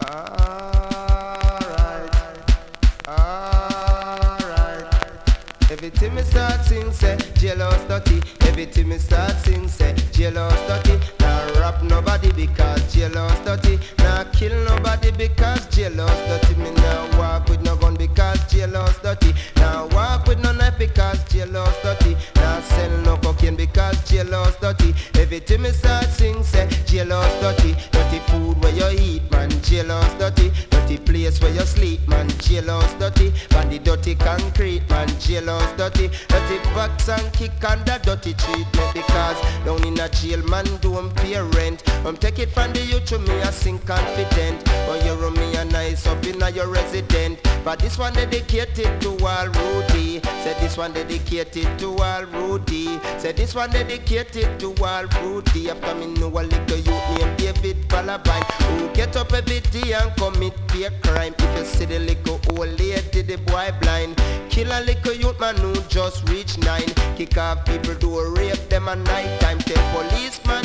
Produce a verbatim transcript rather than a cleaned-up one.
Alright, alright. Everything me start sing say jealous dirty. Everything me start sing say jealous dirty. Now rap nobody because jealous dirty. Now kill nobody because jealous dirty. Me now walk with no gun because jealous dirty. Now walk with no knife because jealous dirty. Now sell no cocaine because jealous dirty. Everything me start sing say jealous dirty. Dirty food where you eat man jealous dirty. Dirty place where you sleep man jealous dirty. And the dirty concrete man jealous dirty. Dirty box and kick under dirty treatment because down in a jail man don't pay rent. Um take it from the youth to me I sing confident. But you run me a nice up in a your resident. But this one dedicated to all Rudy. Said this one dedicated to all Rudy. Said this one dedicated to all Rudy. After me know a little youth named David Palabine who get up every day and commit a crime. If you see the little old lady, the boy blind. Kill a little youth man who just reach nine. Kick off people do rape them at night time. Tell policeman